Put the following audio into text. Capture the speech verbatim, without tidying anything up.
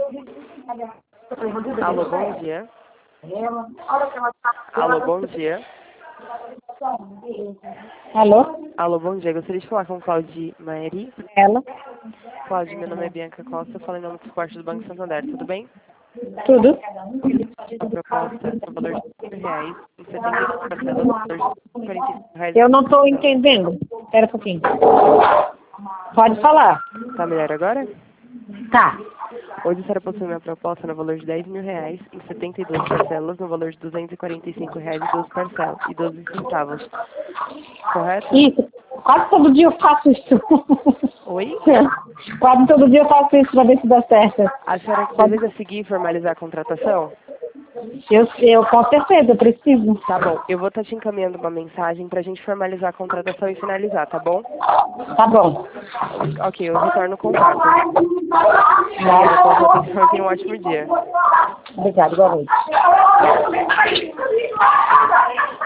Alô, bom dia. Alô, bom dia. Alô? Alô, bom dia. Gostaria de falar com Claudia Maeri. Ela? Cláudia, meu nome é Bianca Costa, falo em nome do esporte do Banco Santander, tudo bem? Tudo? A proposta no valor de mil reais, em setenta e duas parcelas, no valor de quarenta e cinco reais. Eu não estou entendendo. Espera um pouquinho. Pode falar. Tá melhor agora? Tá. Hoje será possível minha proposta no valor de dez mil reais, em setenta e duas parcelas, no valor de duzentos e quarenta e cinco reais e doze parcelas, e doze centavos. Correto? Isso. Quase todo dia eu faço isso. Oi? Quase todo dia eu faço isso para ver se dá certo. A senhora deseja seguir e formalizar a contratação? Eu, eu com certeza, eu preciso. Tá bom, eu vou estar te encaminhando uma mensagem pra gente formalizar a contratação e finalizar, tá bom? Tá bom. Ok, eu retorno o contato. Obrigada pela sua atenção e tenha um ótimo dia. Obrigada, boa noite.